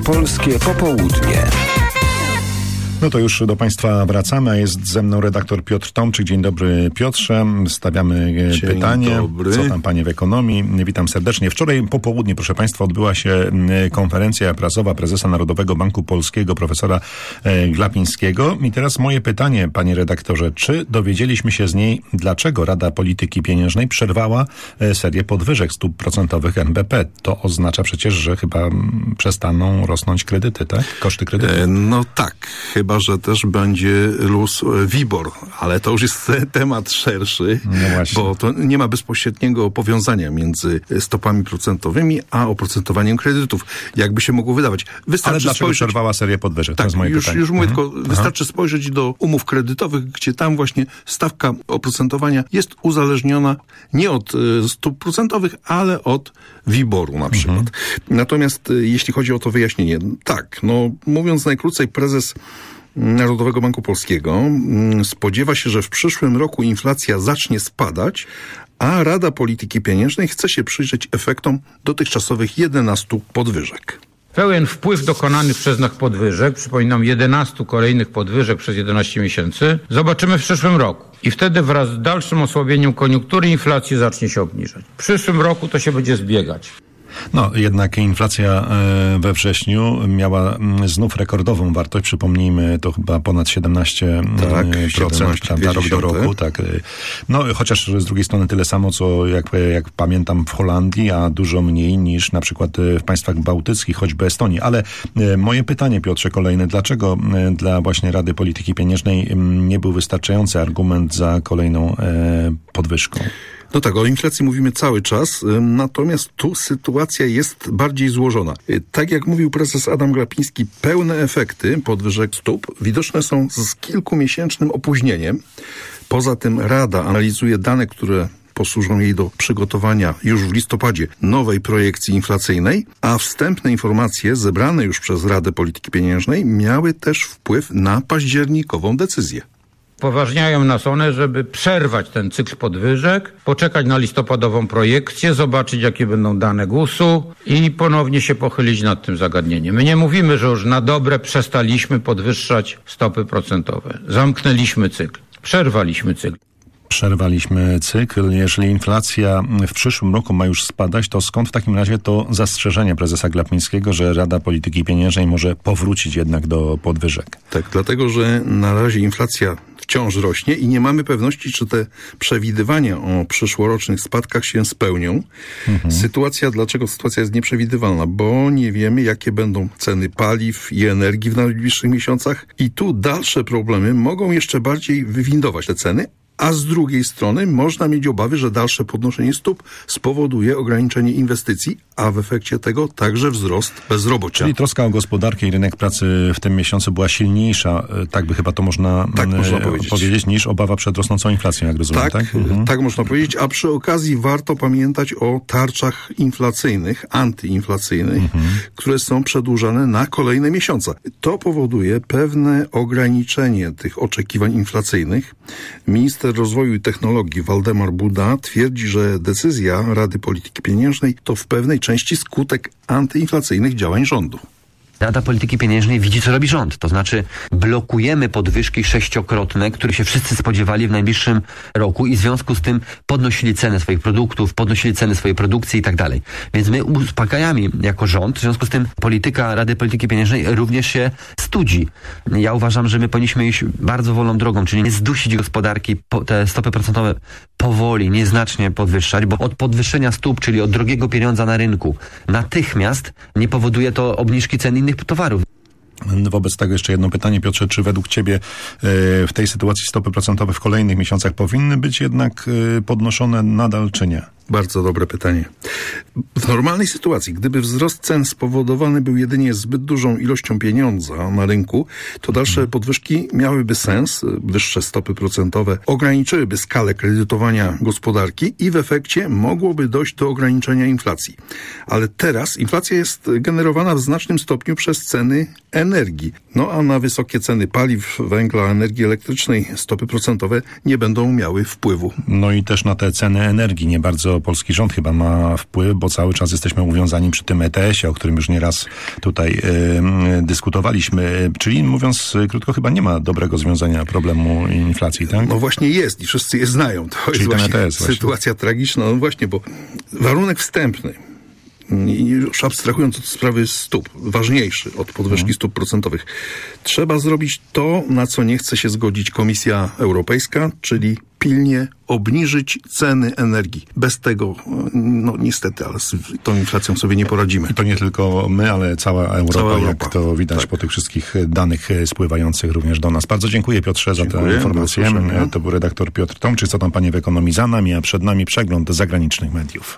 Polskie Popołudnie. No to już do Państwa wracamy. Jest ze mną redaktor Piotr Tomczyk. Dzień dobry, Piotrze. Stawiamy pytanie. Dobry. Co tam, panie, w ekonomii? Witam serdecznie. Wczoraj po południu, proszę Państwa, odbyła się konferencja prasowa prezesa Narodowego Banku Polskiego, profesora Glapińskiego. I teraz moje pytanie, panie redaktorze. Czy dowiedzieliśmy się z niej, dlaczego Rada Polityki Pieniężnej przerwała serię podwyżek stóp procentowych NBP? To oznacza przecież, że chyba przestaną rosnąć kredyty, tak? Koszty kredytu. No tak. Chyba że też będzie rósł WIBOR, ale to już jest temat szerszy, bo to nie ma bezpośredniego powiązania między stopami procentowymi a oprocentowaniem kredytów. Jakby się mogło wydawać. Wystarczy ale dlaczego przerwała serię podwyżek? Tak, to jest moje pytanie. Już mówię, tylko wystarczy spojrzeć do umów kredytowych, gdzie tam właśnie stawka oprocentowania jest uzależniona nie od stóp procentowych, ale od WIBOR-u na przykład. Natomiast jeśli chodzi o to wyjaśnienie, tak, no mówiąc najkrócej, prezes Narodowego Banku Polskiego spodziewa się, że w przyszłym roku inflacja zacznie spadać, a Rada Polityki Pieniężnej chce się przyjrzeć efektom dotychczasowych 11 podwyżek. Pełen wpływ dokonanych przez nas podwyżek, przypominam 11 kolejnych podwyżek przez 11 miesięcy, zobaczymy w przyszłym roku. I wtedy wraz z dalszym osłabieniem koniunktury inflacja zacznie się obniżać. W przyszłym roku to się będzie zbiegać. No, jednak inflacja we wrześniu miała znów rekordową wartość. Przypomnijmy, to chyba ponad 17%, prawda, rok do roku. Tak. No, chociaż z drugiej strony tyle samo, co jak pamiętam w Holandii, a dużo mniej niż na przykład w państwach bałtyckich, choćby Estonii. Ale moje pytanie, Piotrze, kolejne. Dlaczego dla właśnie Rady Polityki Pieniężnej nie był wystarczający argument za kolejną podwyżką? No tak, o inflacji mówimy cały czas, natomiast tu sytuacja jest bardziej złożona. Tak jak mówił prezes Adam Glapiński, pełne efekty podwyżek stóp widoczne są z kilkumiesięcznym opóźnieniem. Poza tym Rada analizuje dane, które posłużą jej do przygotowania już w listopadzie nowej projekcji inflacyjnej, a wstępne informacje zebrane już przez Radę Polityki Pieniężnej miały też wpływ na październikową decyzję. Upoważniają nas one, żeby przerwać ten cykl podwyżek, poczekać na listopadową projekcję, zobaczyć jakie będą dane GUS-u i ponownie się pochylić nad tym zagadnieniem. My nie mówimy, że już na dobre przestaliśmy podwyższać stopy procentowe. Zamknęliśmy cykl. Przerwaliśmy cykl. Przerwaliśmy cykl. Jeżeli inflacja w przyszłym roku ma już spadać, to skąd w takim razie to zastrzeżenie prezesa Glapińskiego, że Rada Polityki Pieniężnej może powrócić jednak do podwyżek? Tak, dlatego że na razie inflacja wciąż rośnie i nie mamy pewności, czy te przewidywania o przyszłorocznych spadkach się spełnią. Dlaczego sytuacja jest nieprzewidywalna? Bo nie wiemy, jakie będą ceny paliw i energii w najbliższych miesiącach i tu dalsze problemy mogą jeszcze bardziej wywindować te ceny. A z drugiej strony można mieć obawy, że dalsze podnoszenie stóp spowoduje ograniczenie inwestycji, a w efekcie tego także wzrost bezrobocia. Czyli troska o gospodarkę i rynek pracy w tym miesiącu była silniejsza, tak by chyba to można powiedzieć, niż obawa przed rosnącą inflacją, jak rozumiem, tak? Tak można powiedzieć, a przy okazji warto pamiętać o tarczach inflacyjnych, antyinflacyjnych, które są przedłużane na kolejne miesiące. To powoduje pewne ograniczenie tych oczekiwań inflacyjnych. Minister Rozwoju i Technologii Waldemar Buda twierdzi, że decyzja Rady Polityki Pieniężnej to w pewnej części skutek antyinflacyjnych działań rządu. Rada Polityki Pieniężnej widzi, co robi rząd. To znaczy blokujemy podwyżki 6-krotne, których się wszyscy spodziewali w najbliższym roku i w związku z tym podnosili ceny swoich produktów, podnosili ceny swojej produkcji i tak dalej. Więc my uspokajamy jako rząd, w związku z tym polityka Rady Polityki Pieniężnej również się studzi. Ja uważam, że my powinniśmy iść bardzo wolną drogą, czyli nie zdusić gospodarki, te stopy procentowe powoli, nieznacznie podwyższać, bo od podwyższenia stóp, czyli od drogiego pieniądza na rynku, natychmiast nie powoduje to obniżki cen innych towarów. Wobec tego jeszcze jedno pytanie, Piotrze, czy według ciebie w tej sytuacji stopy procentowe w kolejnych miesiącach powinny być jednak podnoszone nadal, czy nie? Bardzo dobre pytanie. W normalnej sytuacji, gdyby wzrost cen spowodowany był jedynie zbyt dużą ilością pieniądza na rynku, to dalsze podwyżki miałyby sens, wyższe stopy procentowe ograniczyłyby skalę kredytowania gospodarki i w efekcie mogłoby dojść do ograniczenia inflacji. Ale teraz inflacja jest generowana w znacznym stopniu przez ceny energii. energii. No a na wysokie ceny paliw, węgla, energii elektrycznej stopy procentowe nie będą miały wpływu. No i też na te ceny energii nie bardzo polski rząd chyba ma wpływ, bo cały czas jesteśmy uwiązani przy tym ETS-ie, o którym już nieraz tutaj dyskutowaliśmy. Czyli mówiąc krótko, chyba nie ma dobrego związania problemu inflacji, tak? No właśnie jest i wszyscy je znają. To czyli jest właśnie ETS sytuacja tragiczna. No właśnie, bo warunek wstępny, już abstrahując od sprawy stóp, ważniejszy od podwyżki stóp procentowych, trzeba zrobić to, na co nie chce się zgodzić Komisja Europejska, czyli pilnie obniżyć ceny energii. Bez tego, no niestety, ale z tą inflacją sobie nie poradzimy. I to nie tylko my, ale cała Europa. Jak to widać po tych wszystkich danych spływających również do nas. Bardzo dziękuję, Piotrze, za tę informację. To był redaktor Piotr Tomczyk. Co tam, panie w ekonomii, za nami, a przed nami przegląd zagranicznych mediów.